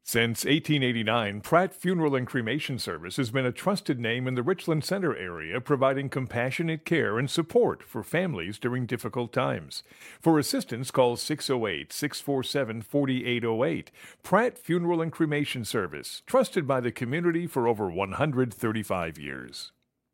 Since 1889, Pratt Funeral and Cremation Service has been a trusted name in the Richland Center area, providing compassionate care and support for families during difficult times. For assistance, call 608-647-4808. Pratt Funeral and Cremation Service, trusted by the community for over 135 years.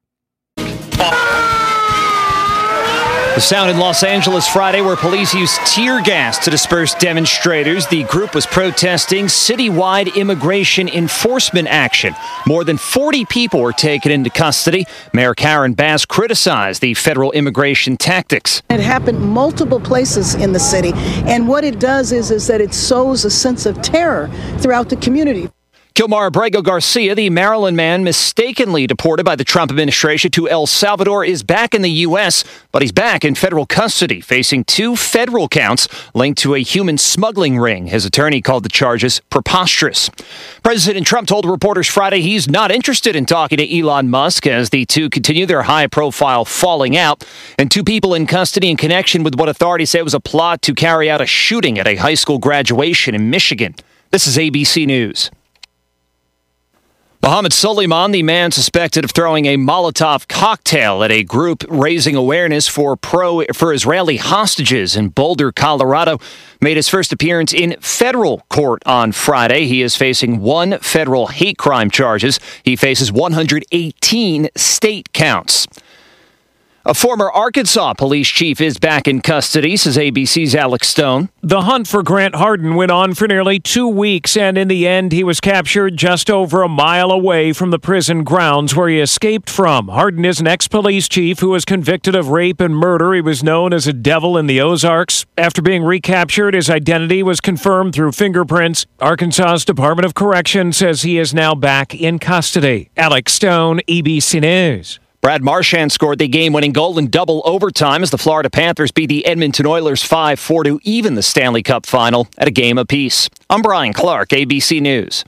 The sound in Los Angeles Friday where police used tear gas to disperse demonstrators. The group was protesting citywide immigration enforcement action. More than 40 people were taken into custody. Mayor Karen Bass criticized the federal immigration tactics. It happened multiple places in the city, and what it does is that it sows a sense of terror throughout the community. Kilmar Abrego Garcia, the Maryland man mistakenly deported by the Trump administration to El Salvador, is back in the U.S., but he's back in federal custody, facing 2 federal counts linked to a human smuggling ring. His attorney called the charges preposterous. President Trump told reporters Friday he's not interested in talking to Elon Musk as the two continue their high-profile falling out, and 2 people in custody in connection with what authorities say was a plot to carry out a shooting at a high school graduation in Michigan. This is ABC News. Mohammed Suleiman, the man suspected of throwing a Molotov cocktail at a group raising awareness for Israeli hostages in Boulder, Colorado, made his first appearance in federal court on Friday. He is facing 1 federal hate crime charges. He faces 118 state counts. A former Arkansas police chief is back in custody, says ABC's Alex Stone. The hunt for Grant Hardin went on for nearly 2 weeks, and in the end, he was captured just over a mile away from the prison grounds where he escaped from. Hardin is an ex-police chief who was convicted of rape and murder. He was known as a devil in the Ozarks. After being recaptured, his identity was confirmed through fingerprints. Arkansas's Department of Correction says he is now back in custody. Alex Stone, ABC News. Brad Marchand scored the game-winning goal in double overtime as the Florida Panthers beat the Edmonton Oilers 5-4 to even the Stanley Cup final at a game apiece. I'm Brian Clark, ABC News.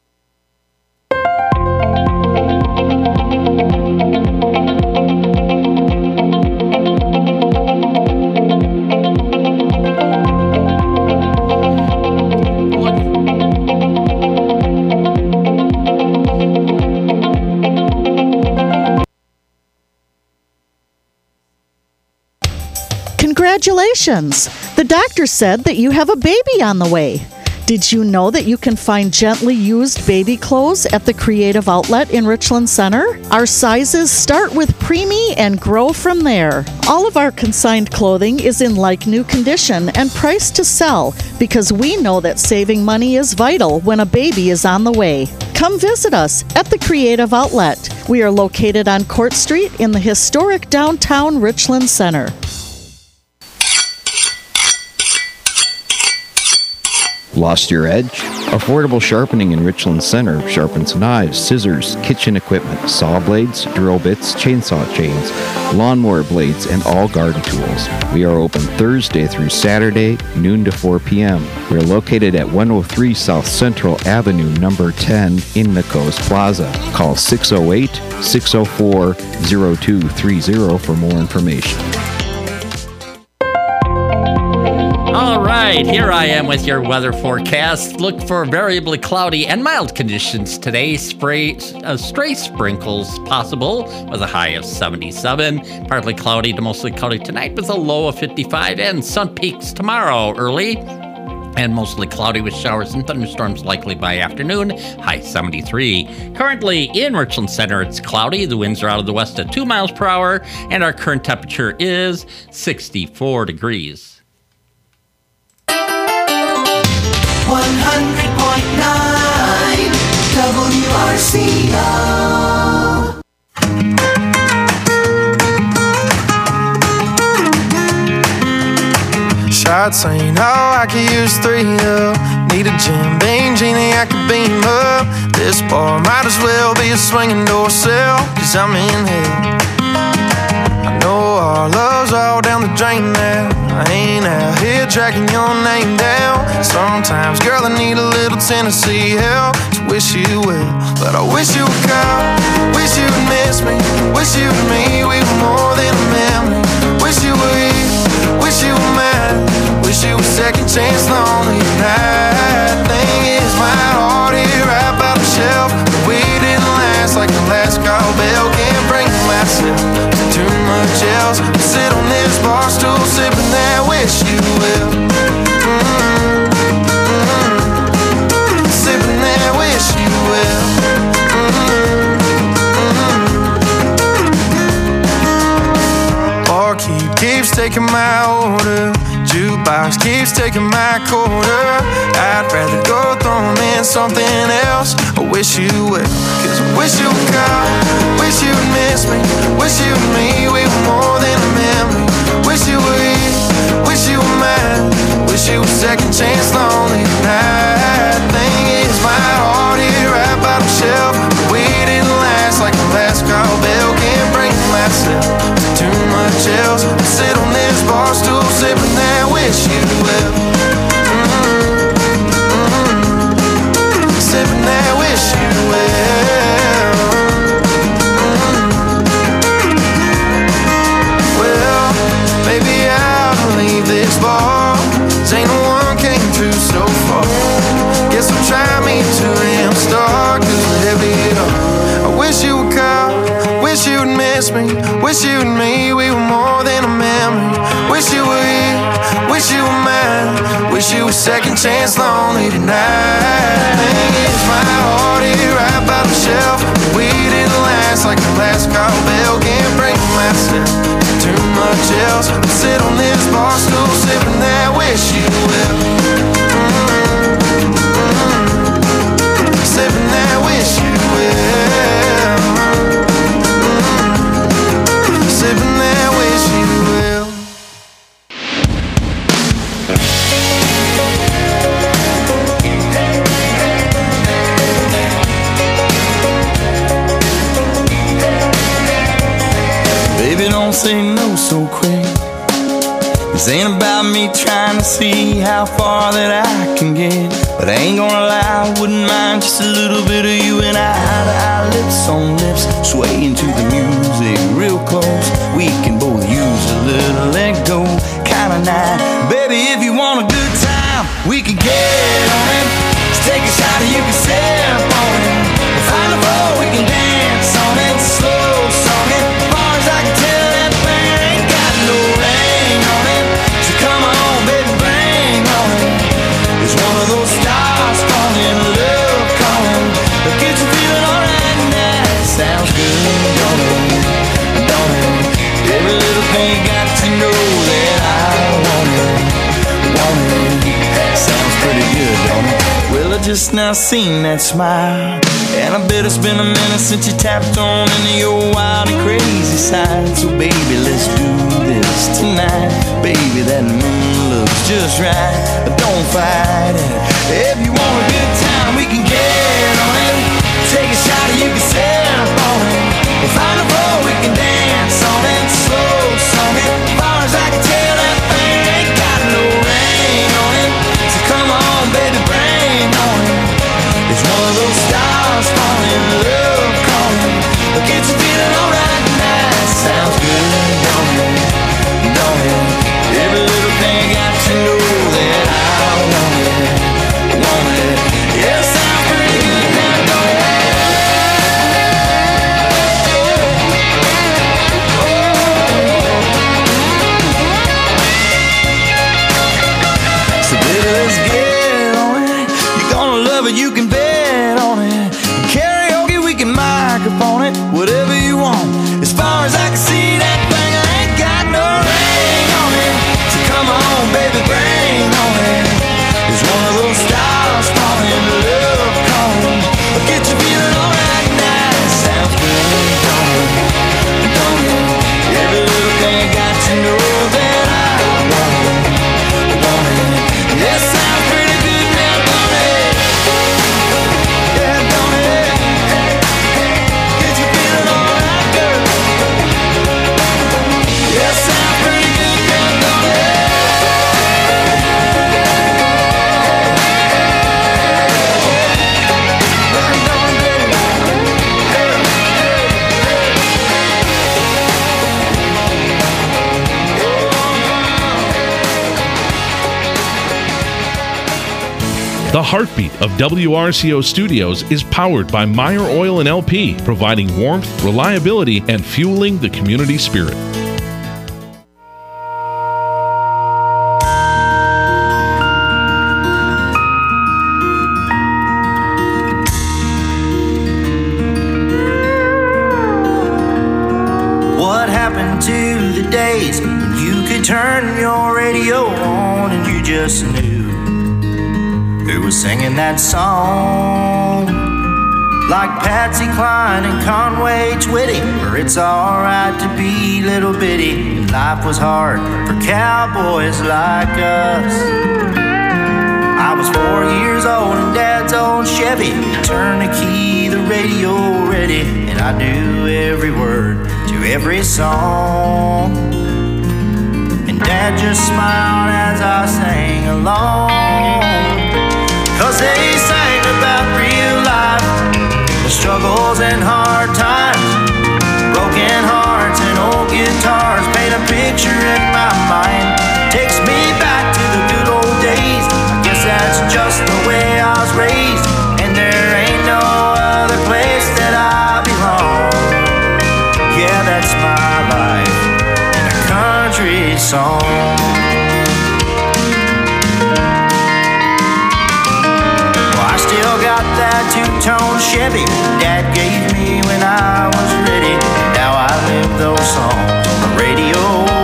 Congratulations! The doctor said that you have a baby on the way. Did you know that you can find gently used baby clothes at the Creative Outlet in Richland Center? Our sizes start with preemie and grow from there. All of our consigned clothing is in like-new condition and priced to sell because we know that saving money is vital when a baby is on the way. Come visit us at the Creative Outlet. We are located on Court Street in the historic downtown Richland Center. Lost your edge? Affordable Sharpening in Richland Center sharpens knives, scissors, kitchen equipment, saw blades, drill bits, chainsaw chains, lawnmower blades, and all garden tools. We are open Thursday through Saturday, noon to 4 p.m. We are located at 103 South Central Avenue, number 10 in Nikos Plaza. Call 608-604-0230 for more information. All right, here I am with your weather forecast. Look for variably cloudy and mild conditions today. Stray sprinkles possible with a high of 77. Partly cloudy to mostly cloudy tonight with a low of 55. And sun peaks tomorrow early and mostly cloudy with showers and thunderstorms likely by afternoon, high 73. Currently in Richland Center, it's cloudy. The winds are out of the west at 2 miles per hour, and our current temperature is 64 degrees. 100.9 WRCO. Shots ain't all I could use 3 of. Need a Jim Beam genie I could beam up. This bar might as well be a swinging door sill, 'cause I'm in hell. I know our love's all down the drain now. I ain't out here tracking your name down. Sometimes, girl, I need a little Tennessee help to wish you well. But I wish you would call, wish you would miss me, wish you and me, we were more than a memory. Wish you were here, wish you were mine, wish you were second chance lonely. And that thing is my heart. taking my order. Jukebox keeps taking my quarter. I'd rather go throw 'em in something else. I wish you would, 'cause I wish you would come. Wish you would miss me. Wish you and me, we were more than a memory. Wish you were here, wish you were mine. Wish you were second chance lonely tonight. Thing is, my heart here right by the shelf. We didn't last like the last call bell. Can't bring myself to too much else. I sit on this bar stool sipping that wish you well. Sipping that wish you well. Well, maybe I'll leave this bar. 'Cause ain't no one came through so far. Guess I'll try me to am star. 'Cause heavy it up. I wish you would call. Wish you would miss me. Wish you and me, we were more than a memory. Wish you were here. Wish you were mine. Wish you were second chance lonely tonight. Thing is, my heart here right by the shelf. We didn't last like the last call bell. Can't bring myself to too much else. I sit on this bar stool sipping that wish you will. Sipping that wish you will. Sipping that wish you will. Baby, don't say no so quick. This ain't about me trying to see how far that I can get. But I ain't gonna lie, I wouldn't mind just a little bit of you and I. Eye to eye, lips on lips, swaying to the music real close. We can both use a little let go kind of night. Baby, if you want a good time, we can get on it. Just take a shot and you can sip on it. We'll find a floor, we can dance on it. Slow song it, as far as I can tell, that thing ain't got no ring on it. So come on, baby, bring on it. It's one of those stars falling, love calling. But get you feeling alright now. Sounds good, don't it? Don't it? Every little thing got to know that I want it. Want it? Sounds pretty good, don't it? Well, I just now seen that smile, and I bet it's been a minute since you tapped on into your wild and crazy side. So baby, let's do this tonight. Baby, that moon looks just right. Don't fight it. If you want a good time, we can get on it. Take a shot and you can sip on it. We'll find a floor, we can dance on it. Slow song it, as far as I can tell, that thing ain't got no ring on it. So come on, baby, bring on it. It's one of those stars falling, love calling. But get you feeling alright now. Sounds good, don't it? Don't it? Every little thing got to know that I want it. Want it? Yeah, sounds pretty good now, don't it? So baby, let's get on it. You're gonna love it, you can bet on it. Karaoke, we can microphone it. Whatever you want. As far as I can see, that thing I ain't got no ring on it. So come on, baby, bring on it. It's one of those stars falling, love calling. But get you feeling alright now. Sounds good, don't it? Don't it? Every little thing got to know that I want it. Want it? Yeah, sounds pretty good now, don't it? Yeah, don't it? Get you feeling alright, girl. Yeah, sounds pretty good now, don't it? The heartbeat of WRCO Studios is powered by Meyer Oil and LP, providing warmth, reliability, and fueling the community spirit. What happened to the days when you could turn your radio on and you just knew who was singing that song. Like Patsy Cline and Conway Twitty, or It's Alright to Be Little Bitty. Life was hard for cowboys like us. I was 4 years old in Dad's old Chevy. Turn the key, the radio ready, and I knew every word to every song. And Dad just smiled as I sang along, 'cause they sang about real life, the struggles and hard times, broken hearts and old guitars paint a picture in my mind. Takes me back to the good old days. I guess that's just the way I was raised, and there ain't no other place that I belong. Yeah, that's my life in a country song. Still got that two-tone Chevy Dad gave me when I was ready. Now I live those songs on the radio.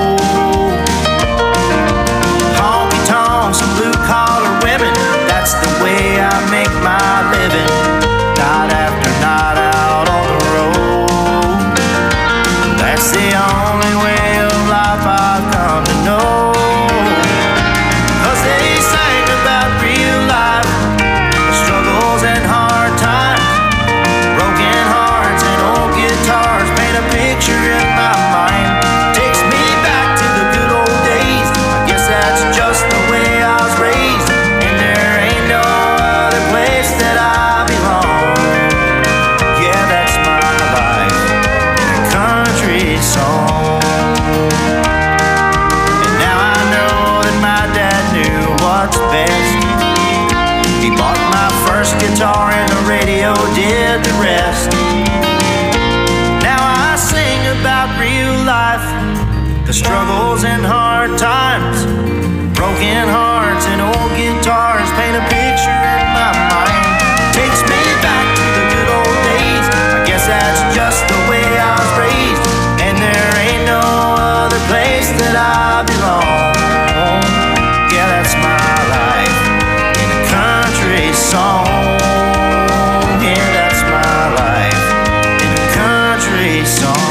Honky-tonks and blue-collar women, that's the way I make my living. Night after night out on the road. That's the only way of life I've come to know. 'Cause they sang about real life, struggles and hard times, broken hearts and old guitars paint a picture in my mind. Takes me back to the good old days. I guess that's just the way I was raised, and there ain't no other place that I belong. Yeah, that's my life in a country song. And now I know that my dad knew what's best. He bought my first guitar and the radio did the rest. Now I sing about real life, the struggles and hard times, broken hearts and old guitars paint a picture in my mind. Takes me back to the good old days. I guess that's just the way I was raised, and there ain't no other place that I belong. Yeah, that's my life in a country song. Yeah, that's my life in a country song.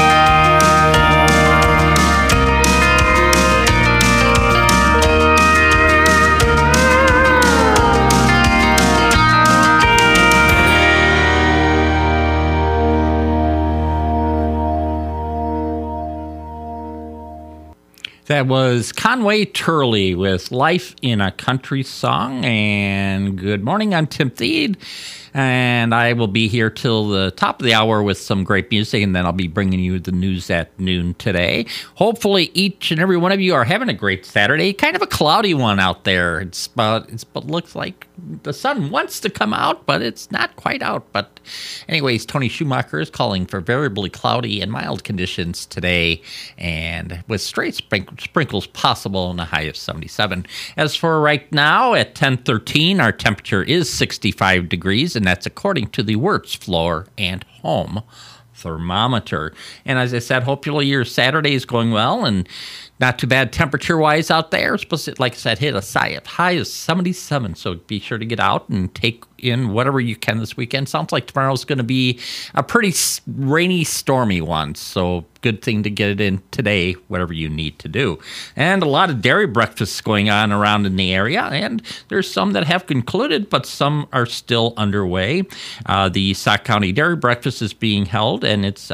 That was Conway Turley with Life in a Country Song. And good morning, I'm Tim Thede. And I will be here till the top of the hour with some great music, and then I'll be bringing you the news at noon today. Hopefully each and every one of you are having a great Saturday. Kind of a cloudy one out there. It looks like the sun wants to come out, but it's not quite out. But anyways, Tony Schumacher is calling for variably cloudy and mild conditions today, and with straight sprinkles possible, and a high of 77. As for right now, at 10:13, our temperature is 65 degrees, and that's according to the Wirtz Floor and Home thermometer. And as I said, hopefully your Saturday is going well and not too bad temperature-wise out there. It's supposed to, like I said, hit a high of 77, so be sure to get out and take in whatever you can this weekend. Sounds like tomorrow's going to be a pretty rainy, stormy one, so good thing to get it in today, whatever you need to do. And a lot of dairy breakfasts going on around in the area, and there's some that have concluded, but some are still underway. The Sauk County Dairy Breakfast is being held, and it's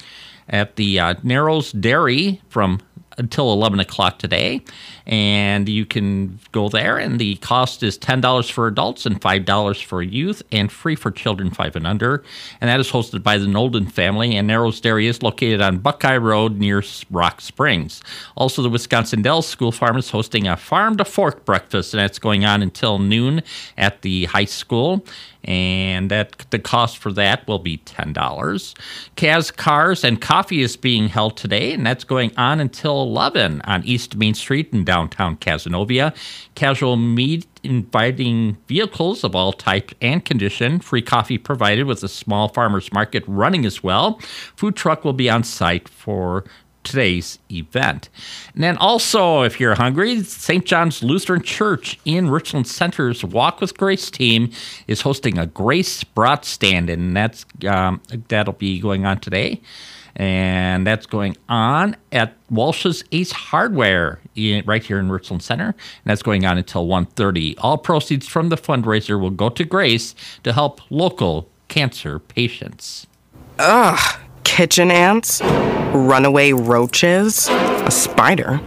at the Narrows Dairy from until 11 o'clock today, and you can go there, and the cost is $10 for adults and $5 for youth, and free for children 5 and under, and that is hosted by the Nolden family, and Narrows Dairy is located on Buckeye Road near Rock Springs. Also, the Wisconsin Dells School Farm is hosting a Farm to Fork breakfast, and that's going on until noon at the high school, and the cost for that will be $10. Kaz Cars and Coffee is being held today, and that's going on until 11 on East Main Street in downtown Cazenovia. Casual meat inviting vehicles of all type and condition. Free coffee provided with a small farmers market running as well. Food truck will be on site for today's event. And then also, if you're hungry, St. John's Lutheran Church in Richland Center's Walk with Grace team is hosting a Grace Brat stand, and that'll be going on today. And that's going on at Walsh's Ace Hardware right here in Richland Center. And that's going on until 1:30. All proceeds from the fundraiser will go to Grace to help local cancer patients. Ugh. Kitchen ants, runaway roaches, a spider.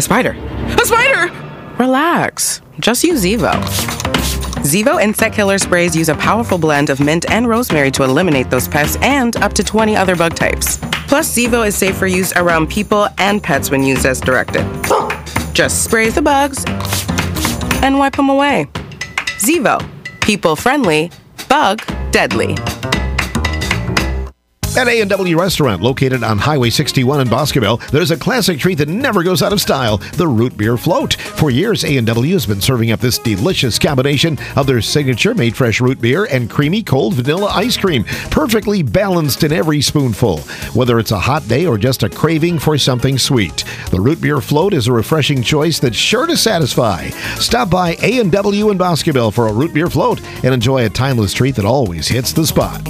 Relax. Just use Zevo. Zevo insect killer sprays use a powerful blend of mint and rosemary to eliminate those pests and up to 20 other bug types. Plus, Zevo is safe for use around people and pets when used as directed. Just spray the bugs and wipe them away. Zevo. People friendly, bug deadly. At A&W Restaurant, located on Highway 61 in Boscoville, there's a classic treat that never goes out of style, the Root Beer Float. For years, A&W has been serving up this delicious combination of their signature made fresh root beer and creamy cold vanilla ice cream, perfectly balanced in every spoonful. Whether it's a hot day or just a craving for something sweet, the Root Beer Float is a refreshing choice that's sure to satisfy. Stop by A&W in Boscoville for a Root Beer Float and enjoy a timeless treat that always hits the spot.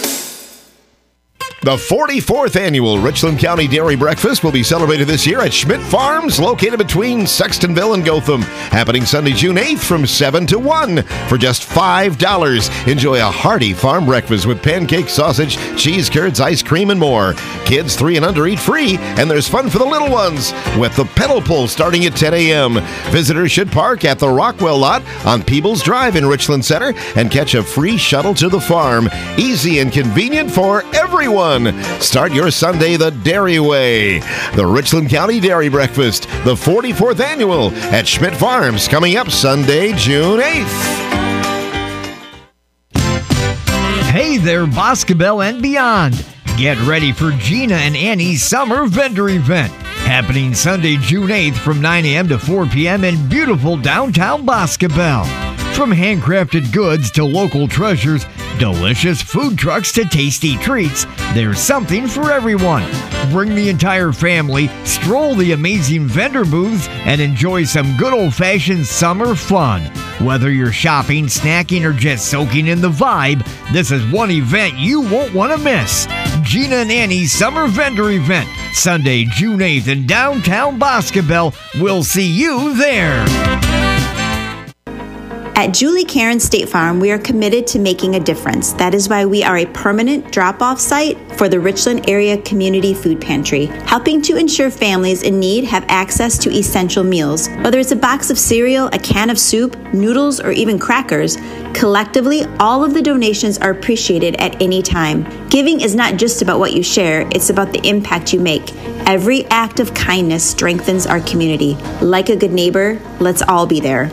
The 44th annual Richland County Dairy Breakfast will be celebrated this year at Schmidt Farms, located between Sextonville and Gotham. Happening Sunday, June 8th from 7 to 1 for just $5. Enjoy a hearty farm breakfast with pancakes, sausage, cheese curds, ice cream, and more. Kids 3 and under eat free, and there's fun for the little ones with the pedal pull starting at 10 a.m. Visitors should park at the Rockwell lot on Peebles Drive in Richland Center and catch a free shuttle to the farm. Easy and convenient for everyone. Start your Sunday the dairy way. The Richland County Dairy Breakfast, the 44th annual at Schmidt Farms, coming up Sunday, June 8th. Hey there, Boscoville and beyond. Get ready for Gina and Annie's summer vendor event, happening Sunday, June 8th from 9 a.m. to 4 p.m. in beautiful downtown Boscoville. From handcrafted goods to local treasures, delicious food trucks to tasty treats, there's something for everyone. Bring the entire family, stroll the amazing vendor booths, and enjoy some good old-fashioned summer fun. Whether you're shopping, snacking, or just soaking in the vibe, this is one event you won't want to miss. Gina and Annie's Summer Vendor Event, Sunday, June 8th in downtown Boscoville. We'll see you there. At Julie Karen State Farm, we are committed to making a difference. That is why we are a permanent drop-off site for the Richland Area Community Food Pantry, helping to ensure families in need have access to essential meals. Whether it's a box of cereal, a can of soup, noodles, or even crackers, collectively, all of the donations are appreciated at any time. Giving is not just about what you share, it's about the impact you make. Every act of kindness strengthens our community. Like a good neighbor, let's all be there.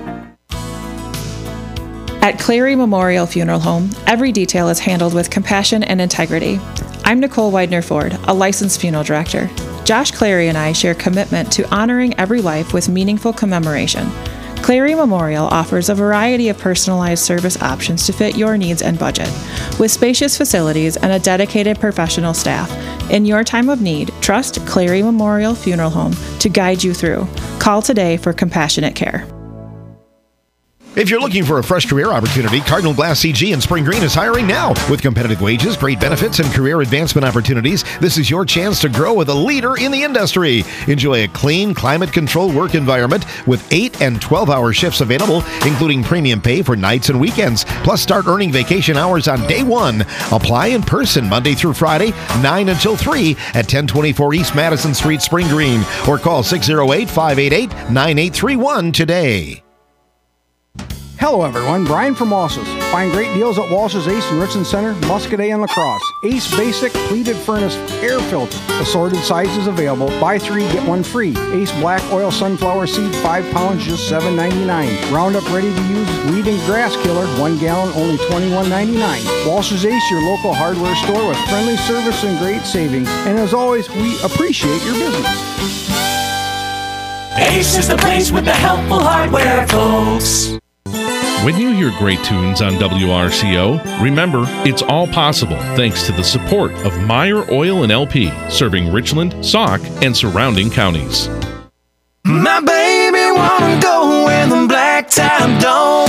At Clary Memorial Funeral Home, every detail is handled with compassion and integrity. I'm Nicole Widener-Ford, a licensed funeral director. Josh Clary and I share commitment to honoring every life with meaningful commemoration. Clary Memorial offers a variety of personalized service options to fit your needs and budget. With spacious facilities and a dedicated professional staff, in your time of need, trust Clary Memorial Funeral Home to guide you through. Call today for compassionate care. If you're looking for a fresh career opportunity, Cardinal Glass CG in Spring Green is hiring now. With competitive wages, great benefits, and career advancement opportunities, this is your chance to grow with a leader in the industry. Enjoy a clean, climate-controlled work environment with 8 and 12-hour shifts available, including premium pay for nights and weekends. Plus, start earning vacation hours on day one. Apply in person Monday through Friday, 9 until 3 at 1024 East Madison Street, Spring Green, or call 608-588-9831 today. Hello everyone, Brian from Walsh's. Find great deals at Walsh's Ace in Richland Center, Muscadet, and La Crosse. Ace Basic Pleated Furnace Air Filter. Assorted sizes available. Buy 3, get 1 free. Ace Black Oil Sunflower Seed 5 pounds, just $7.99. Roundup Ready to Use Weed and Grass Killer 1 gallon, only $21.99. Walsh's Ace, your local hardware store with friendly service and great savings. And as always, we appreciate your business. Ace is the place with the helpful hardware, folks. When you hear great tunes on WRCO, remember, it's all possible thanks to the support of Meyer Oil and LP, serving Richland, Sauk, and surrounding counties. My baby wanna go where the black top don't.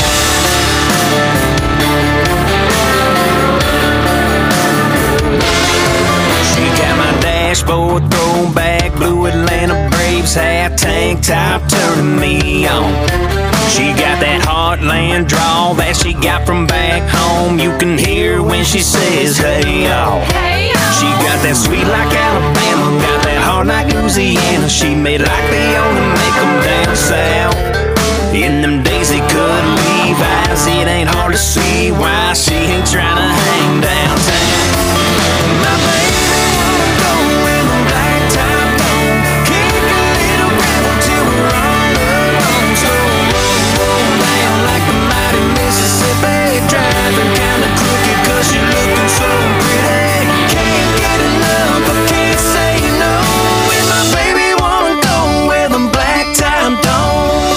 She got my dashboard throwback, blue Atlanta Braves hat, tank top turning me on. She got that heartland drawl that she got from back home. You can hear when she says, hey, y'all. She got that sweet like Alabama, got that hard like Louisiana. She made like they only make them down south. In them daisy cut Levi's, it ain't hard to see why she ain't trying to hang downtown. My baby wanna go in the black top though. Kick a little gravel till we're all alone. Slow roll down like the mighty Mississippi. Driving kinda crooked cause you're looking so pretty. Can't get enough, I can't say no. And my baby wanna go where the black top don't.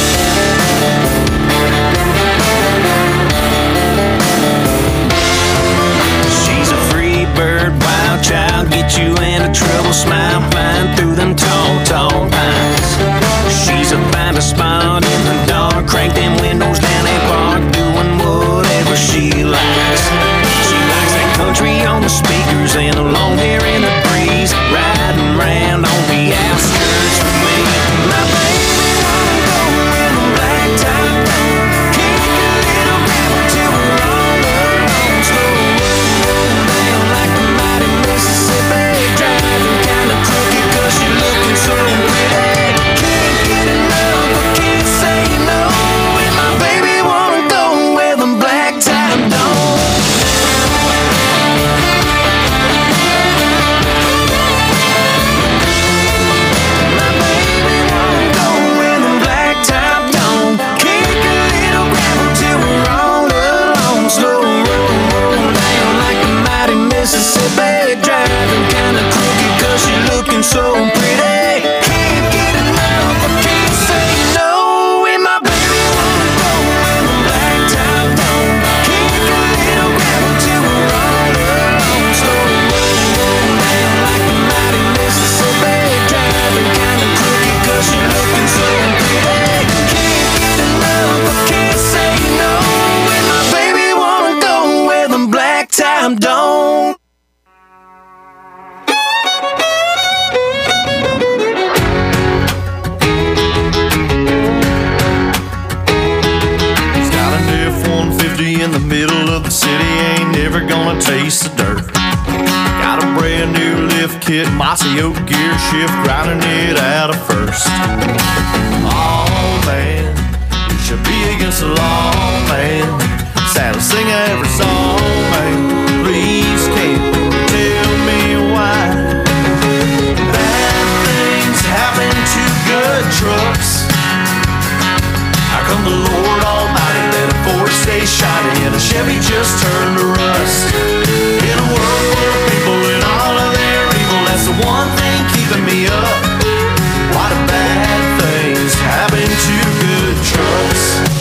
She's a free bird, wild child, get you into trouble, smile fine through them tall pines. She's a find a spot in the dark, crank them windows down and park, doing whatever she likes. She likes that country on the speakers and a long hair in the breeze, riding round on the outskirts with me. My baby wanna go in the black top down, kick a little gravel till we're all alone. Slow roll down like the mighty Mississippi, driving kinda crooked cause you're looking so pretty. Can't get enough, I can't say no. And my baby wanna go where the black top don't. My baby wanna go where the black top don't. Kick a little gravel till we're all alone. Slow roll down like the mighty Mississippi, driving kinda crooked cause you're looking so pretty. Can't get enough, I can't say no. And my baby wanna go where the black top don't. Kick a little gravel till we're all alone. Slow roll down like the mighty Mississippi, driving kinda crooked cause you're looking so pretty. Can't get enough, I can't say no. And my baby wanna go where the black top don't. He's got an F-150 in the middle of the city, ain't never gonna taste the dirt. Got a brand new lift kit, mossy oak gear shift, grinding it out of first. Oh man, you should be against the law, man. Sad to sing every song, man. Please can't tell me why bad things happen to good trucks. How come the Lord Almighty let a Ford stay shiny and a Chevy just turned to rust? In a world full of people and all of their evil, that's the one thing keeping me up. Why do bad things happen to good trucks?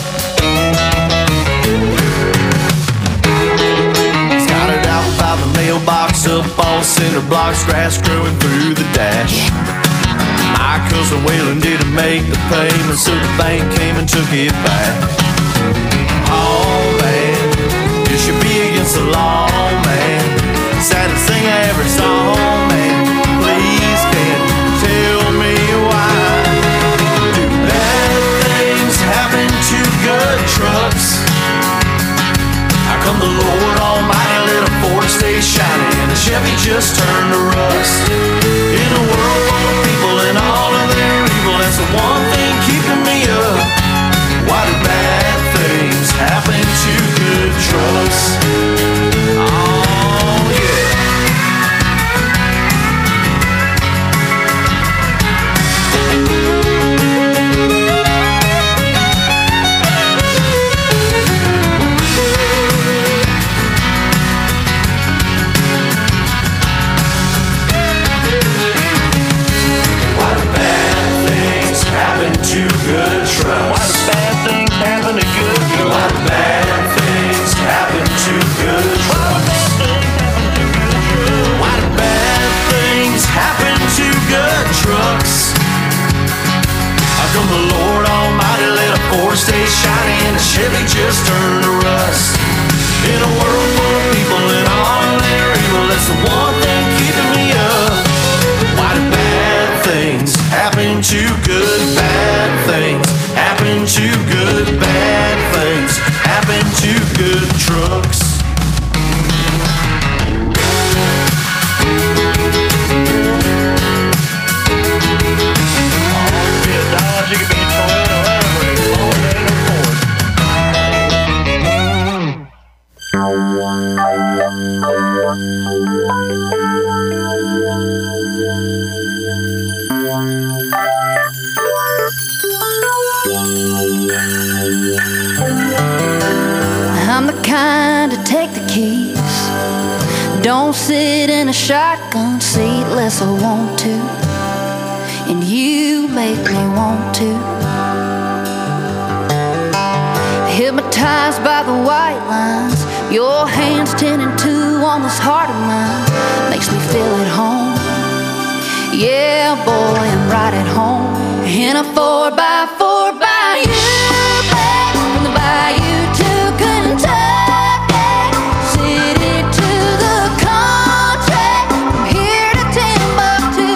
He's got it out by the mailbox, up all cinder blocks, grass growing through the dash. My cousin Waylon didn't make the payment, so the bank came and took it back. Oh man, you should be against the law, man. Sad to sing every song, man. Please can't tell me why do bad things happen to good trucks? How come the Lord Almighty let a Ford stay shiny and a Chevy just turned to rust? In a world full of people and all of their evil, that's the one thing keeping me up. Why do bad things happen to good trucks? Oh yeah. Why do bad things happen trucks. I'm the kind to take the keys. Don't sit in a shotgun seat unless I want to, and you make me want to. Hypnotized by the white lines, your hands 10 and 2 on this heart of mine makes me feel at home. Yeah, boy, I'm right at home in a 4x4 by you, babe, from the bayou to Kentucky, city to the country, from here to Timbuktu.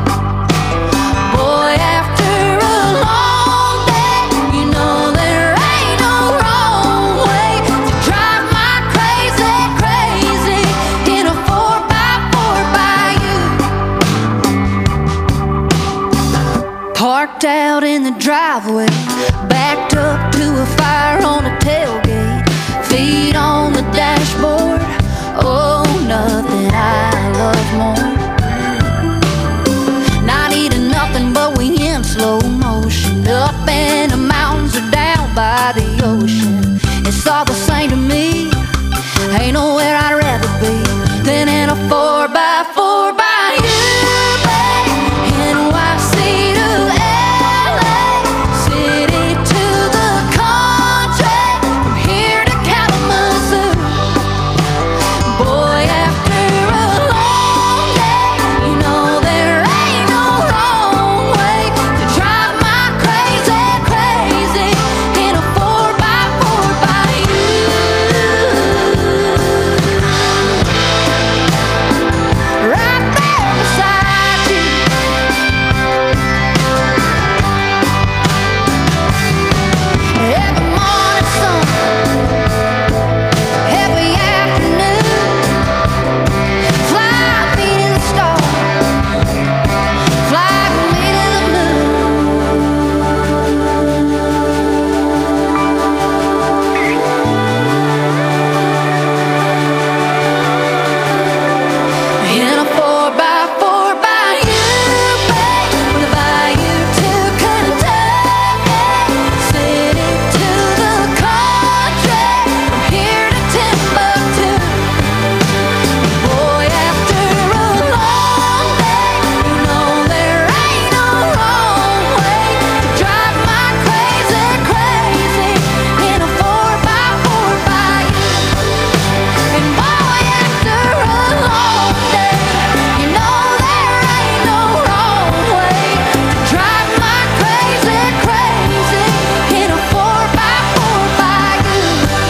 Boy, after a long day, you know there ain't no wrong way to drive my crazy, crazy in a 4x4 by you. Parked out in the driveway, backed up to a fire on a tailgate, feet on the dashboard. Oh, nothing I love more. Not eating nothing, but we in slow motion, up in the mountains or down by the ocean. It's all the same to me. Ain't nowhere I'd rather be than in a 4x4 by you, babe. NYC to LA, city to the country, from here to Kalamazoo. Boy, after a long day, you know there ain't no wrong way to drive my crazy, crazy in a 4x4 by you. Right there beside you. Every morning sun, every afternoon, fly me to the stars, fly me to the in a 4x4 by you, babe, from the bayou to Kentucky, city to the country, from here to Timbuktu. Boy, after a long day, you know there ain't no wrong way to drive my crazy, crazy in a 4x4 by you. And boy, after a long day, you know there ain't no wrong way to drive my crazy, crazy in a 4x4 by you.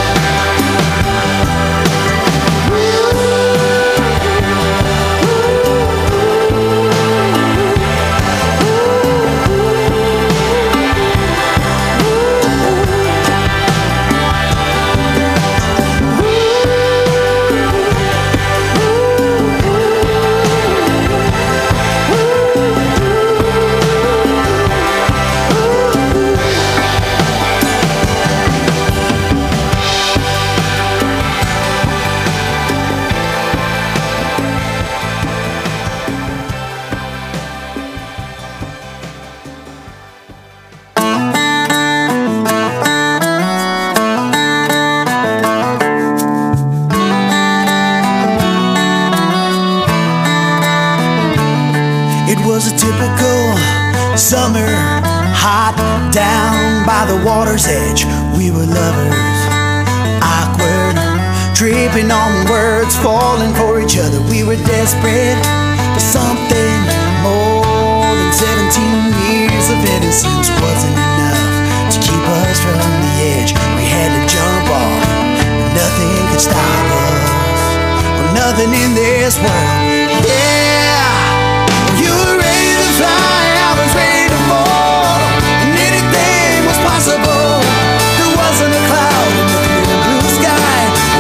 It was a typical summer, hot down by the water's edge. We were lovers, awkward, tripping on words, falling for each other. We were desperate for something more than 17 years of innocence wasn't enough to keep us from the edge. We had to jump off, but nothing could stop us. Well, nothing in this world. Yeah. You were ready to fly, I was ready to fall, and anything was possible. There wasn't a cloud in the clear blue sky.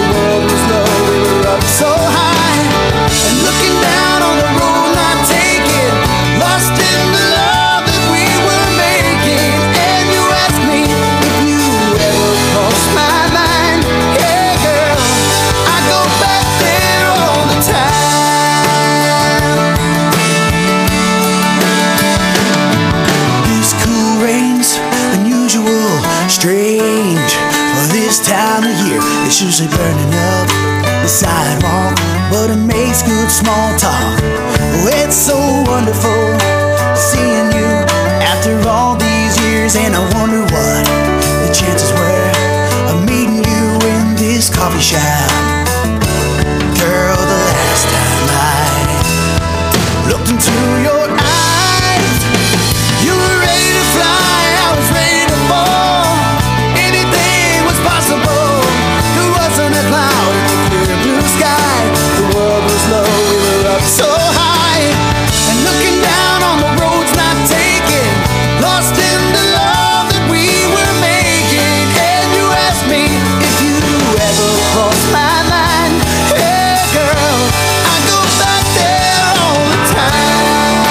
It's usually burning up the sidewalk, but it makes good small talk. Oh, it's so wonderful seeing you after all these years, and I wonder what the chances were of meeting you in this coffee shop. Girl, the last time I looked into your eyes, you were ready to fly, I was ready to fall. Anything was possible. There wasn't a cloud in the clear blue sky. The world was low, we were up so high, and looking down on the roads not taken, lost in the love that we were making. And you asked me if you ever crossed my mind. Hey girl, I go back there all the time.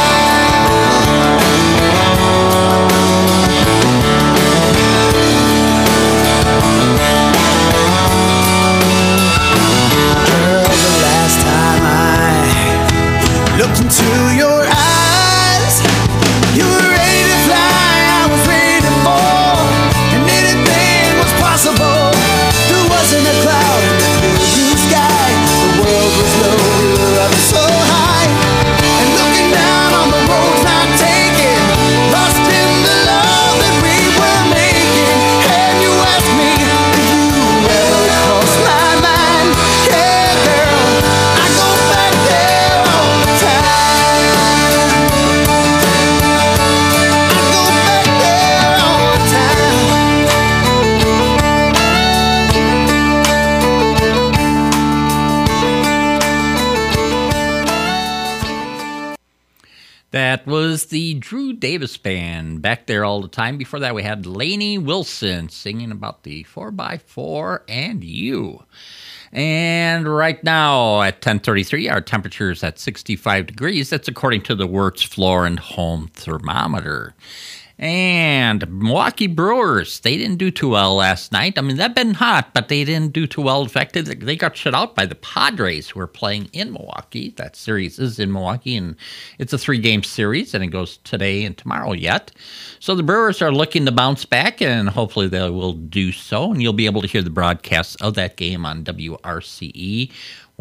Girl, the last time I looked into your eyes, you were ready to fly, I was ready to fall, and anything was possible. There wasn't a cloud in the clear blue sky. The world was low, we were up so high, and looking down on the roads not taken, lost in the love that we were making. And you asked me if you ever crossed my mind. Yeah, girl, I go back there all the time. I go back there all the That was the Drew Davis Band, Back There All the Time. Before that, we had Lainey Wilson singing about the 4x4 and you. And right now at 10:33, our temperature is at 65 degrees. That's according to the Wirtz Floor and Home thermometer. And Milwaukee Brewers, they didn't do too well last night. I mean, they've been hot, but they didn't do too well. In fact, they got shut out by the Padres, who are playing in Milwaukee. That series is in Milwaukee, and it's a 3-game series, and it goes today and tomorrow yet. So the Brewers are looking to bounce back, and hopefully they will do so. And you'll be able to hear the broadcasts of that game on WRCE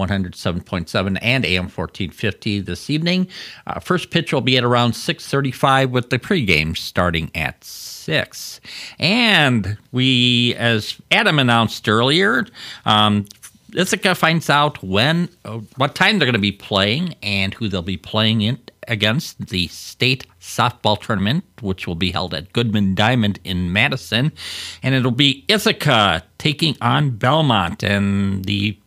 107.7 and AM 1450 this evening. First pitch will be at around 6:35 with the pregame starting at 6. And we, as Adam announced earlier, Ithaca finds out what time they're going to be playing and who they'll be playing in against the state softball tournament, which will be held at Goodman Diamond in Madison. And it'll be Ithaca taking on Belmont, and the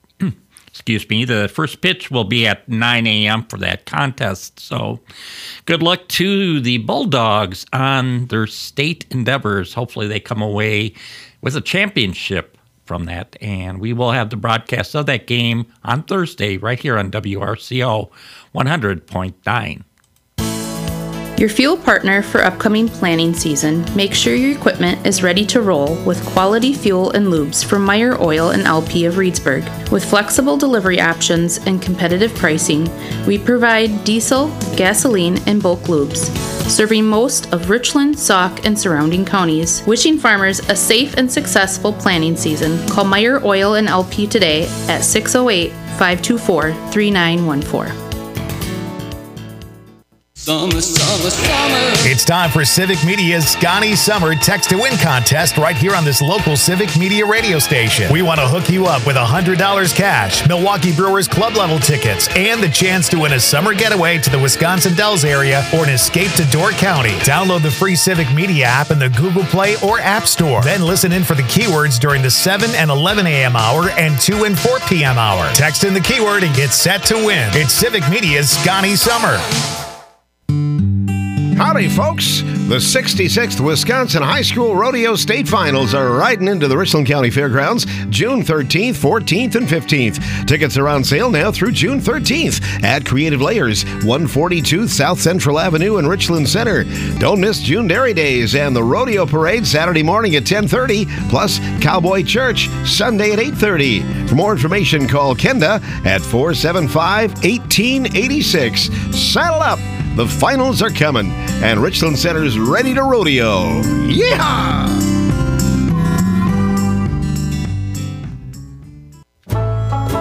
first pitch will be at 9 a.m. for that contest. So good luck to the Bulldogs on their state endeavors. Hopefully they come away with a championship from that. And we will have the broadcast of that game on Thursday right here on WRCO 100.9. Your fuel partner for upcoming planning season. Make sure your equipment is ready to roll with quality fuel and lubes from Meyer Oil and LP of Reedsburg. With flexible delivery options and competitive pricing, we provide diesel, gasoline, and bulk lubes, serving most of Richland, Sauk, and surrounding counties. Wishing farmers a safe and successful planting season. Call Meyer Oil and LP today at 608-524-3914. Summer, summer, summer. It's time for Civic Media's Scotty Summer Text to Win contest right here on this local Civic Media radio station. We want to hook you up with $100 cash, Milwaukee Brewers club level tickets, and the chance to win a summer getaway to the Wisconsin Dells area or an escape to Door County. Download the free Civic Media app in the Google Play or App Store. Then listen in for the keywords during the 7 and 11 a.m. hour and 2 and 4 p.m. hour. Text in the keyword and get set to win. It's Civic Media's Scotty Summer. Howdy, folks. The 66th Wisconsin High School Rodeo State Finals are riding into the Richland County Fairgrounds June 13th, 14th, and 15th. Tickets are on sale now through June 13th at Creative Layers, 142 South Central Avenue in Richland Center. Don't miss June Dairy Days and the Rodeo Parade Saturday morning at 10:30, plus Cowboy Church Sunday at 8:30. For more information, call Kenda at 475-1886. Saddle up! The finals are coming, and Richland Center's ready to rodeo. Yeehaw!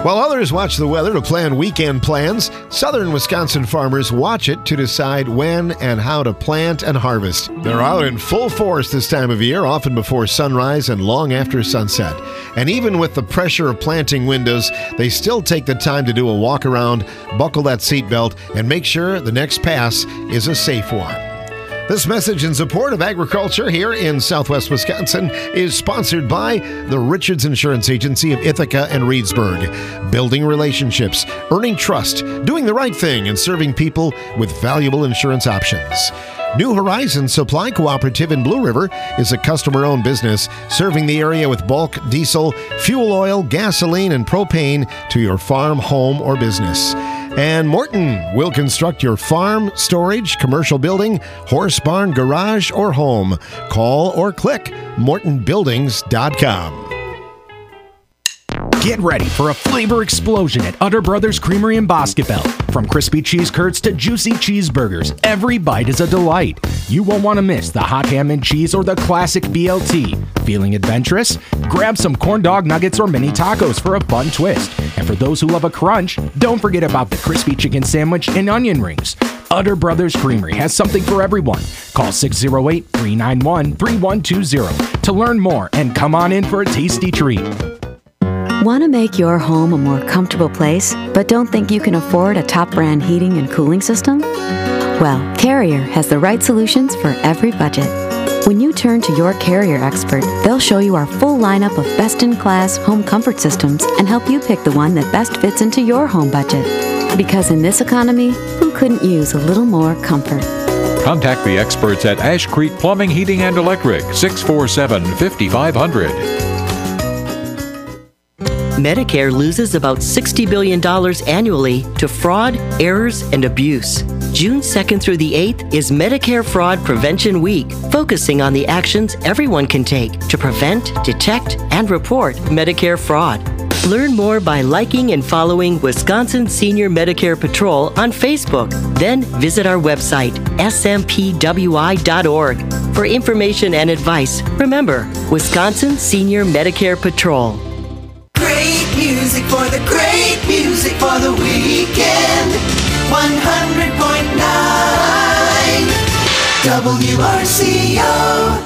While others watch the weather to plan weekend plans, southern Wisconsin farmers watch it to decide when and how to plant and harvest. They're out in full force this time of year, often before sunrise and long after sunset. And even with the pressure of planting windows, they still take the time to do a walk around, buckle that seatbelt, and make sure the next pass is a safe one. This message in support of agriculture here in Southwest Wisconsin is sponsored by the Richards Insurance Agency of Ithaca and Reedsburg. Building relationships, earning trust, doing the right thing, and serving people with valuable insurance options. New Horizon Supply Cooperative in Blue River is a customer-owned business serving the area with bulk diesel, fuel oil, gasoline, and propane to your farm, home, or business. And Morton will construct your farm, storage, commercial building, horse barn, garage, or home. Call or click mortonbuildings.com. Get ready for a flavor explosion at Utter Brothers Creamery in Boscobel. From crispy cheese curds to juicy cheeseburgers, every bite is a delight. You won't want to miss the hot ham and cheese or the classic BLT. Feeling adventurous? Grab some corn dog nuggets or mini tacos for a fun twist. And for those who love a crunch, don't forget about the crispy chicken sandwich and onion rings. Utter Brothers Creamery has something for everyone. Call 608-391-3120 to learn more and come on in for a tasty treat. Want to make your home a more comfortable place, but don't think you can afford a top brand heating and cooling system? Well, Carrier has the right solutions for every budget. When you turn to your Carrier expert, they'll show you our full lineup of best-in-class home comfort systems and help you pick the one that best fits into your home budget. Because in this economy, who couldn't use a little more comfort? Contact the experts at Ash Creek Plumbing, Heating, and Electric, 647-5500. Medicare loses about $60 billion annually to fraud, errors, and abuse. June 2nd through the 8th is Medicare Fraud Prevention Week, focusing on the actions everyone can take to prevent, detect, and report Medicare fraud. Learn more by liking and following Wisconsin Senior Medicare Patrol on Facebook. Then visit our website, smpwi.org. For information and advice, remember, Wisconsin Senior Medicare Patrol. Great music for the great music for the weekend. 100.9 WRCO.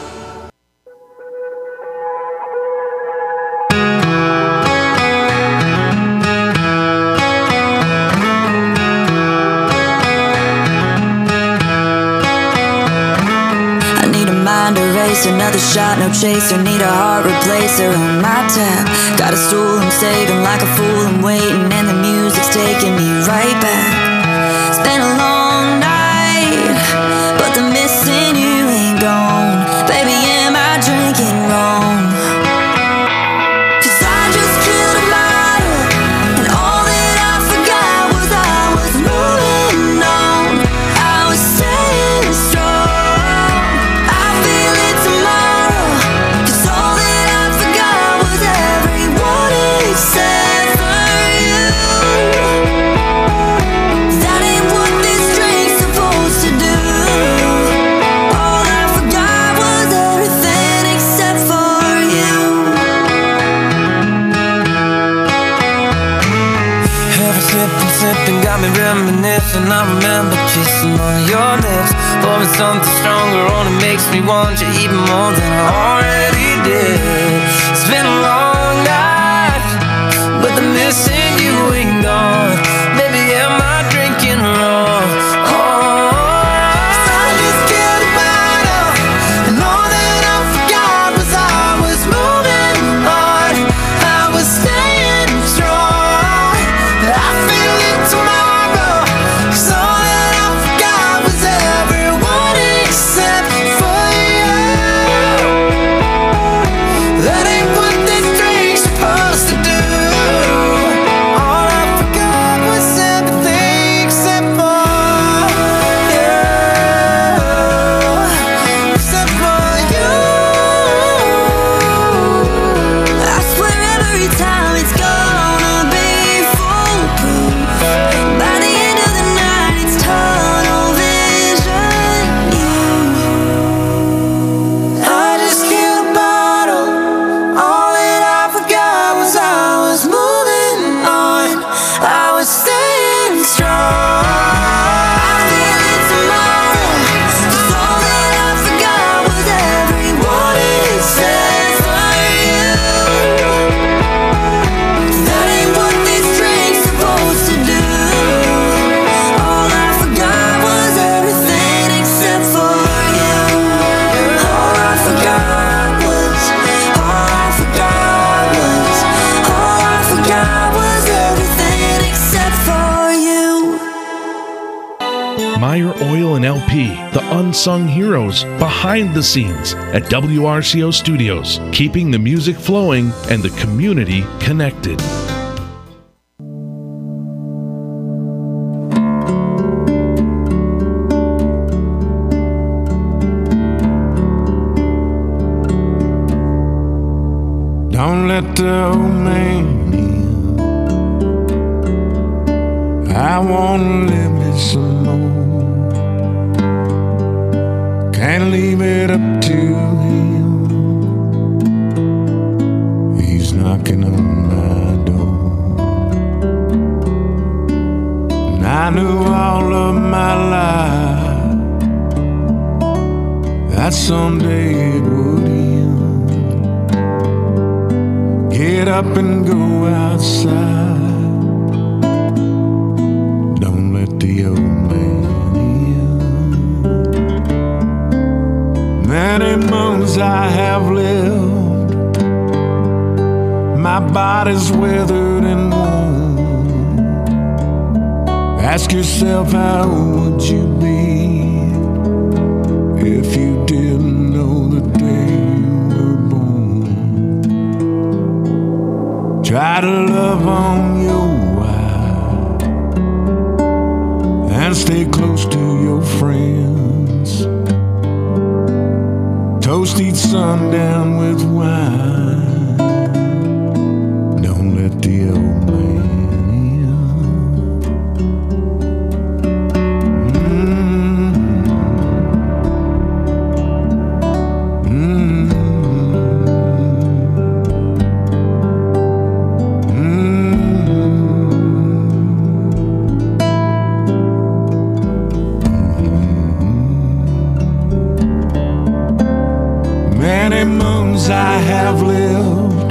Another shot, no chaser. Need a heart replacer on my tab. Got a stool, I'm saving like a fool. I'm waiting and the music's taking me right back. It's been a long night, but the missing you ain't gone. Baby, am I drinking wrong? 'Cause I just killed a model, and all that I forgot was I was moving on. I was staying strong. Got me reminiscing, I remember kissing on your lips. Pouring something stronger on it makes me want you even more than I already did. It's been a long night, but the missing you ain't gone. Maybe am I drinking wrong? I just killed a bottle, and all that I forgot was I was moving on. I was staying strong. I feel it tomorrow. 'Cause all that I forgot was everyone except for you. That ain't what this Meyer Oil and LP, the unsung heroes behind the scenes at WRCO Studios, keeping the music flowing and the community connected. Don't let the old man in. I wanna live it some more. Can't leave it up to him. He's knocking on my door. And I knew all of my life that someday it would end. Get up and go outside. Don't let the old man in. Many months I have lived. My body's withered and worn. Ask yourself, how would you be if you didn't know the day you were born? Try to love on your wife and stay close to your friends. Toast each sundown with wine. Don't let the old man I have lived.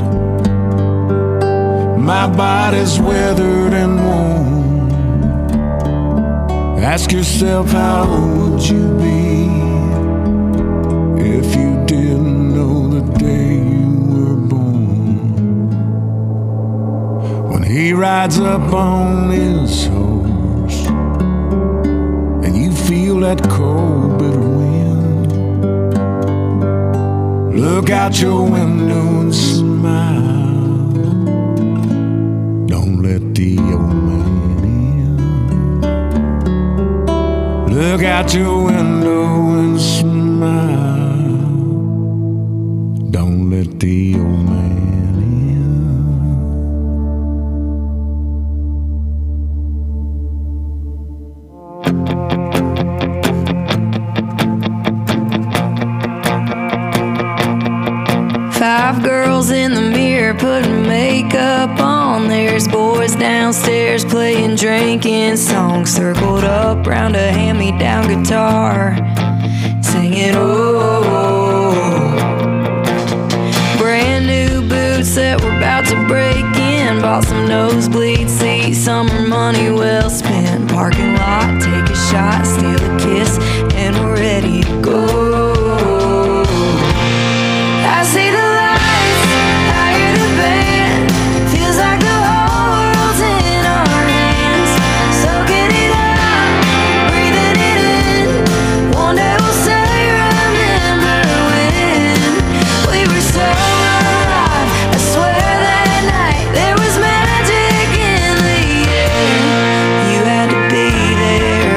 My body's weathered and worn. Ask yourself, how would you be if you didn't know the day you were born? When he rides up on his horse and you feel that cold, bitter wind, look out your window and smile. Don't let the old man in. Look out your window and smile. Don't let the old man in. Five girls in the mirror putting makeup on. There's boys downstairs playing drinking songs, circled up round a hand-me-down guitar, singing oh. Brand new boots that were about to break in. Bought some nosebleed seats, summer money well spent. Parking lot, take a shot, steal a kiss, and we're ready to go. I see the lights, I hear the band. Feels like the whole world's in our hands. Soaking it up, breathing it in. One day we'll say, remember when we were so alive. I swear that night there was magic in the air. You had to be there.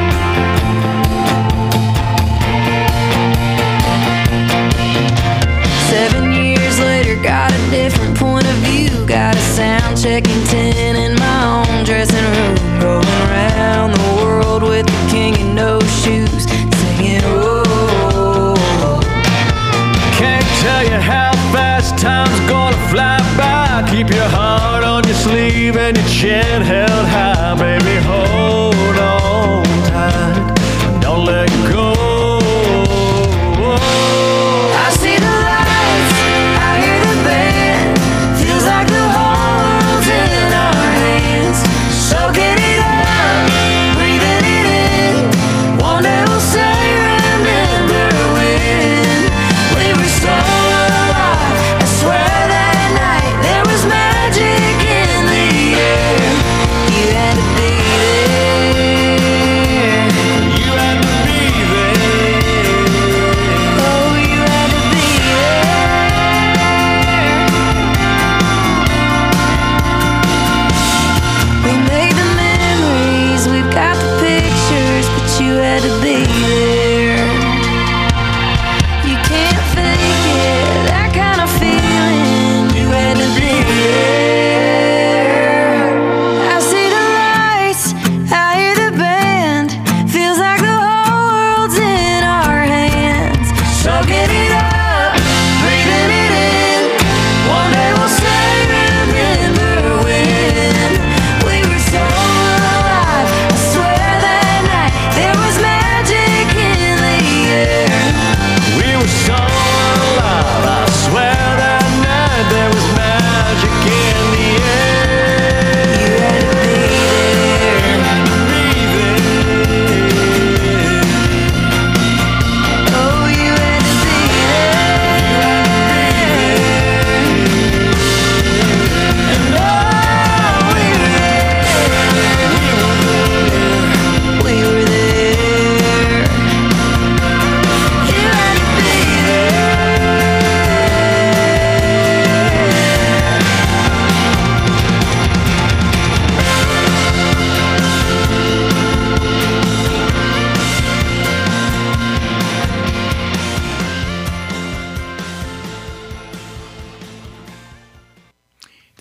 7 years later, got a different point of view. Got a sound checking 10 in my own dressing room. Going around the world with the king in no shoes, singing oh. Can't tell you how fast time's gonna fly by. Keep your heart on your sleeve and your chin held high. Baby, hold on tight, don't let go. I see the lights, I hear the band. Feels like the whole world's in our hands. Soaking it up, breathing it in. One day we'll say, remember when we were so alive. I swear that night there was magic in the air. You had to be there.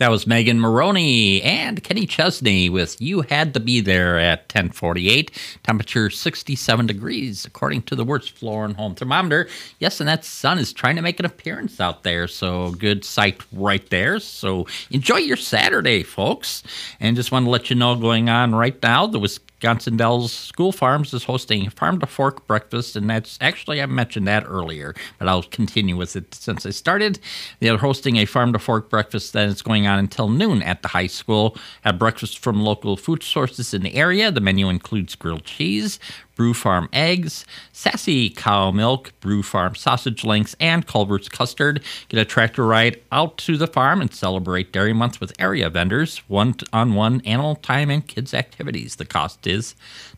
That was Megan Maroney and Kenny Chesney with You Had to Be There at 10:48. Temperature 67 degrees, according to the Worst Floor and Home Thermometer. Yes, and that sun is trying to make an appearance out there, so good sight right there. So enjoy your Saturday, folks. And just want to let you know going on right now, the Wisconsin Dells School Farms is hosting a Farm to Fork breakfast, and that's actually, I mentioned that earlier, but I'll continue with it since I started. They're hosting a Farm to Fork breakfast that is going on until noon at the high school. Have breakfast from local food sources in the area. The menu includes grilled cheese, Brew Farm eggs, sassy cow milk, Brew Farm sausage links, and Culver's custard. Get a tractor ride out to the farm and celebrate Dairy Month with area vendors, one-on-one animal time and kids activities. The cost is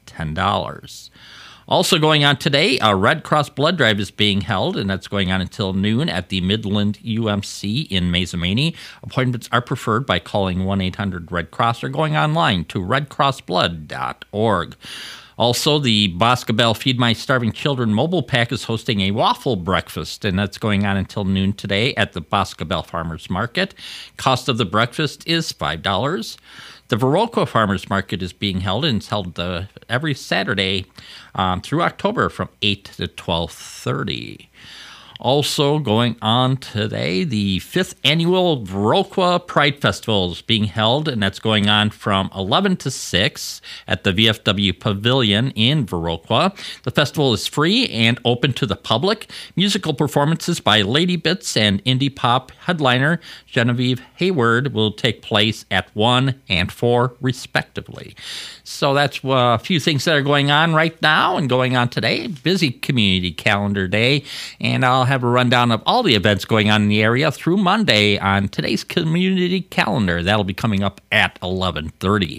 $10. Also going on today, a Red Cross blood drive is being held, and that's going on until noon at the Midland UMC in Mazomanie. Appointments are preferred by calling 1-800-RED-CROSS or going online to redcrossblood.org. Also, the Boscobel Feed My Starving Children mobile pack is hosting a waffle breakfast, and that's going on until noon today at the Boscobel Farmers Market. Cost of the breakfast is $5. The Viroqua Farmers Market is being held, and it's held every Saturday through October from 8 to 12:30. Also going on today, the 5th annual Viroqua Pride Festival is being held, and that's going on from 11 to 6 at the VFW Pavilion in Viroqua. The festival is free and open to the public. Musical performances by Lady Bits and indie pop headliner Genevieve Hayward will take place at 1 and 4 respectively. So that's a few things that are going on right now and going on today. Busy community calendar day, and I'll have a rundown of all the events going on in the area through Monday on today's community calendar. That'll be coming up at 11:30.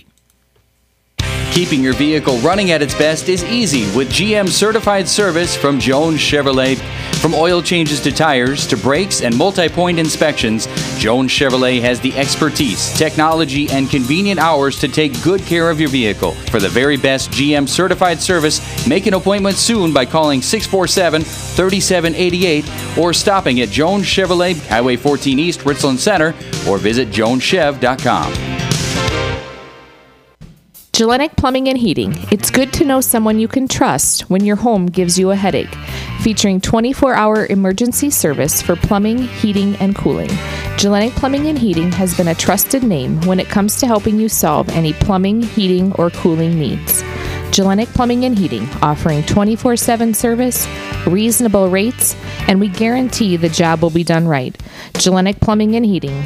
Keeping your vehicle running at its best is easy with GM certified service from Jones Chevrolet. From oil changes to tires to brakes and multi-point inspections, Jones Chevrolet has the expertise, technology, and convenient hours to take good care of your vehicle. For the very best GM certified service, make an appointment soon by calling 647-3788 or stopping at Jones Chevrolet, Highway 14 East, Richland Center, or visit joneschev.com. Gillenick Plumbing and Heating. It's good to know someone you can trust when your home gives you a headache. Featuring 24-hour emergency service for plumbing, heating, and cooling. Gillenick Plumbing and Heating has been a trusted name when it comes to helping you solve any plumbing, heating, or cooling needs. Gillenick Plumbing and Heating, offering 24/7 service, reasonable rates, and we guarantee the job will be done right. Gillenick Plumbing and Heating,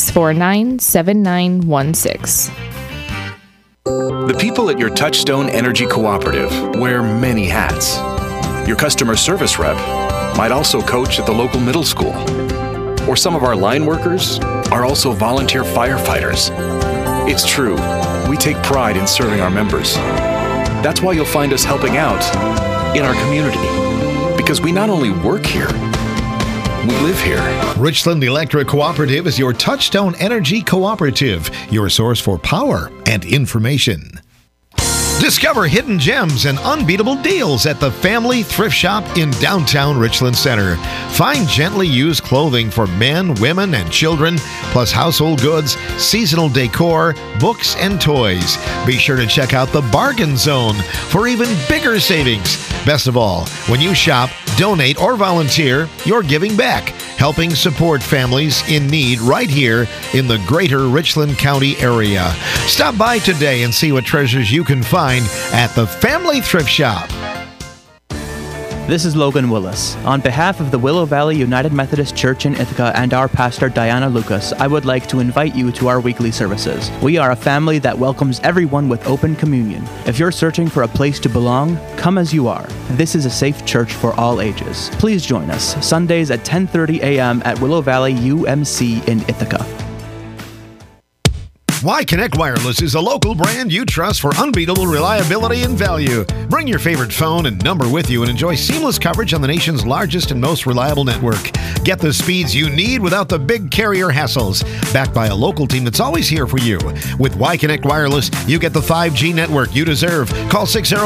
649-7916. The people at your Touchstone Energy Cooperative wear many hats. Your customer service rep might also coach at the local middle school. Or some of our line workers are also volunteer firefighters. It's true, we take pride in serving our members. That's why you'll find us helping out in our community. Because we not only work here, we live here. Richland Electric Cooperative is your Touchstone Energy Cooperative, your source for power and information. Discover hidden gems and unbeatable deals at the Family Thrift Shop in downtown Richland Center. Find gently used clothing for men, women, and children, plus household goods, seasonal decor, books, and toys. Be sure to check out the Bargain Zone for even bigger savings. Best of all, when you shop, donate, or volunteer, you're giving back, helping support families in need right here in the greater Richland County area. Stop by today and see what treasures you can find at the Family Thrift Shop. This is Logan Willis. On behalf of the Willow Valley United Methodist Church in Ithaca and our pastor Diana Lucas, I would like to invite you to our weekly services. We are a family that welcomes everyone with open communion. If you're searching for a place to belong, come as you are. This is a safe church for all ages. Please join us Sundays at 10:30 a.m. at Willow Valley UMC in Ithaca. Y-Connect Wireless is a local brand you trust for unbeatable reliability and value. Bring your favorite phone and number with you and enjoy seamless coverage on the nation's largest and most reliable network. Get the speeds you need without the big carrier hassles. Backed by a local team that's always here for you. With Y-Connect Wireless, you get the 5G network you deserve. Call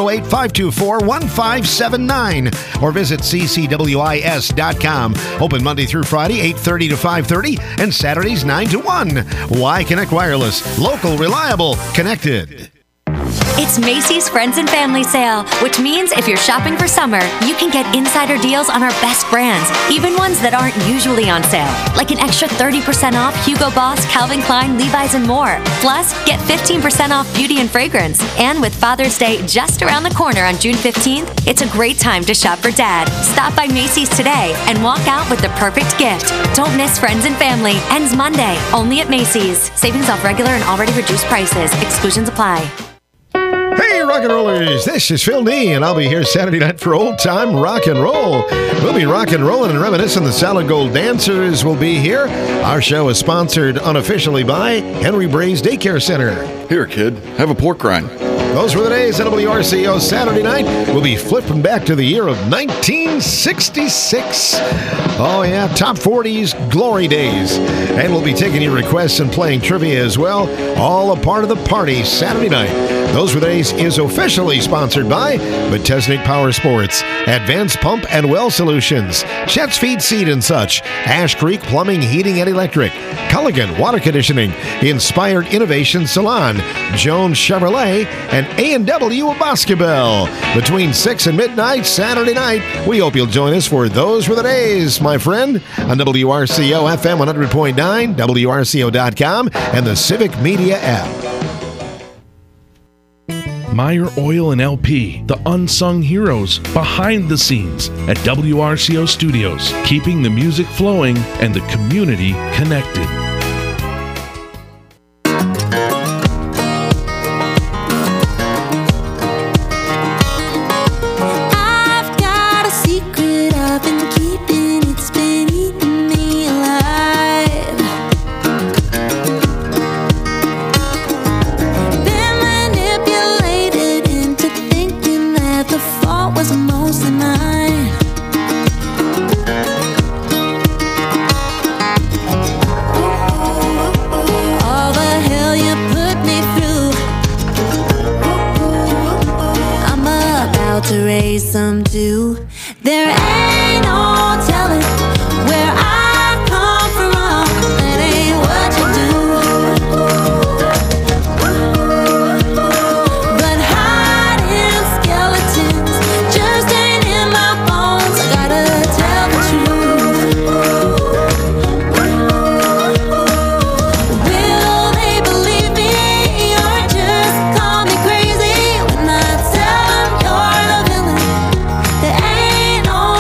608-524-1579 or visit ccwis.com. Open Monday through Friday, 8:30 to 5:30, and Saturdays, 9 to 1. Y-Connect Wireless. Local, reliable, connected. It's Macy's Friends and Family Sale, which means if you're shopping for summer, you can get insider deals on our best brands, even ones that aren't usually on sale, like an extra 30% off Hugo Boss, Calvin Klein, Levi's, and more. Plus, get 15% off beauty and fragrance. And with Father's Day just around the corner on June 15th, it's a great time to shop for Dad. Stop by Macy's today and walk out with the perfect gift. Don't miss Friends and Family. Ends Monday, only at Macy's. Savings off regular and already reduced prices. Exclusions apply. Hey, rock and rollers, this is Phil Nee, and I'll be here Saturday night for old time rock and roll. We'll be rock and rolling and reminiscing. The Solid Gold Dancers will be here. Our show is sponsored unofficially by Henry Bray's Daycare Center. Here, kid, have a pork rind. Those were the days at WRCO Saturday night. We'll be flipping back to the year of 1966. Oh, yeah, top 40s glory days. And we'll be taking your requests and playing trivia as well. All a part of the party Saturday night. Those were the days is officially sponsored by Metesnik Power Sports, Advanced Pump and Well Solutions, Chet's Feed Seed and Such, Ash Creek Plumbing, Heating and Electric, Culligan Water Conditioning, Inspired Innovation Salon, Jones Chevrolet, and A&W of Boscobel. Between 6 and midnight Saturday night, we hope you'll join us for Those Were the Days, my friend, on WRCO FM 100.9, WRCO.com, and the Civic Media app. Meyer Oil and LP, the unsung heroes behind the scenes at WRCO Studios, keeping the music flowing and the community connected. I've got a secret I've been keeping, it's been eating me alive. Been manipulated into thinking that the fault was mostly mine. All the hell you put me through, I'm about to raise some too. There ain't no telling where I come from. That ain't what you do. But hiding skeletons just ain't in my bones. I gotta tell the truth. Will they believe me or just call me crazy when I tell them you're the villain? There ain't no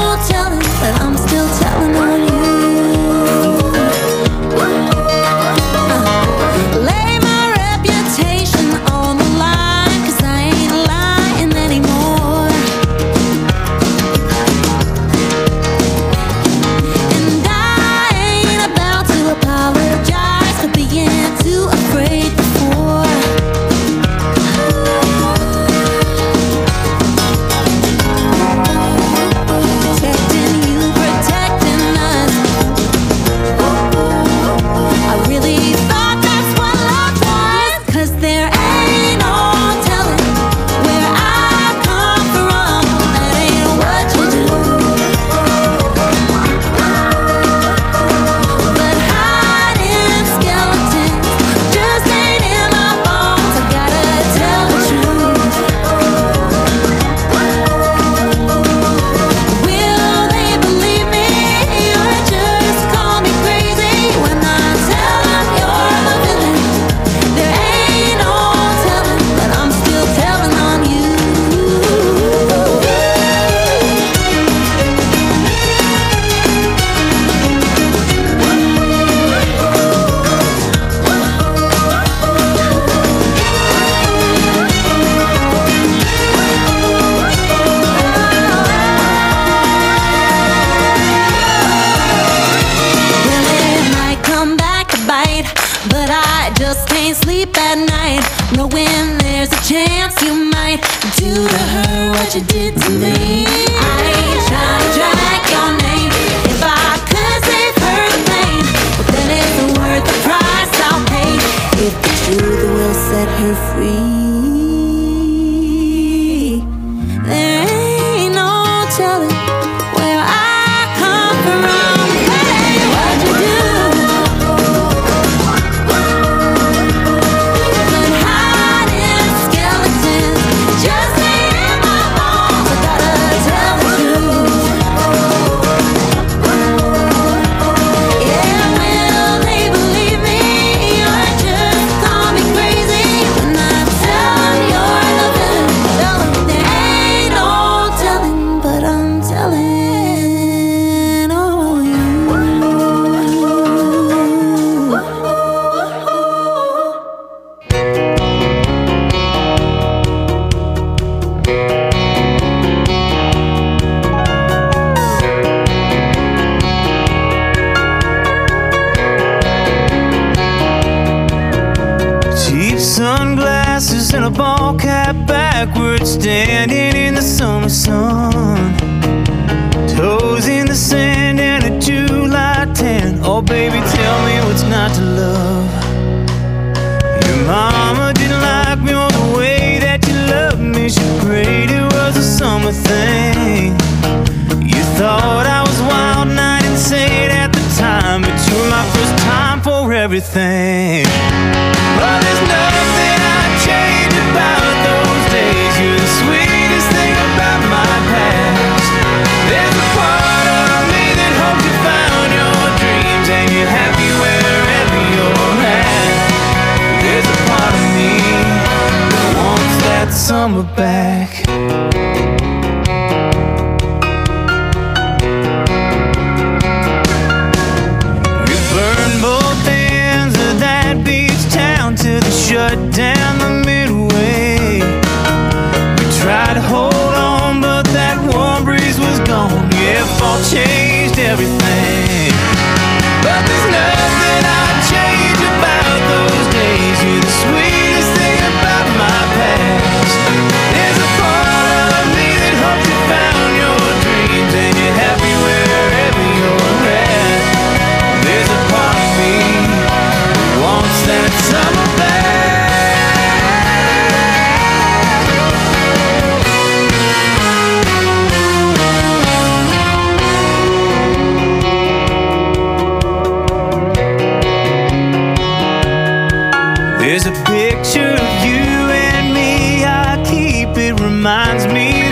night, knowing there's a chance you might do to her what you did to me. I ain't trying to drag your name. If I could save her the pain, but then it's worth the price I'll pay. If the truth will set her free, there ain't no telling where I come from. Hey, what'd you do? Been hiding skeletons just in my bones. I gotta tell the truth. Yeah, will they believe me or just call me crazy when I tell them you're the villain? Tell them there ain't no telling, but I'm telling. Oh, you. Cheap sunglasses and a ball cap backwards, standing in the summer sun. Toes in the sand and a July tan. Oh baby, tell me what's not to love. Your mama didn't like me or the way that you loved me. She prayed it was a summer thing. You thought I was wild and I didn't say it at the time, but you were my first time for everything. But there's nothing I'd change about those days. You're the sweetest thing about my past. There's a part of me that hopes you found your dreams and you're happy wherever you're at. There's a part of me that wants that summer back. We burned both ends of that beach town till they shut down the midway. We tried to hold on, but that warm breeze was gone. Yeah, fall changed everything. But there's nothing I'd change about those days. You're the sweetest thing about my past. There's a part of me that hopes you found your dreams and you're happy wherever you're at. There's a part of me that wants that summer back. There's a picture of you and me, I keep it, reminds me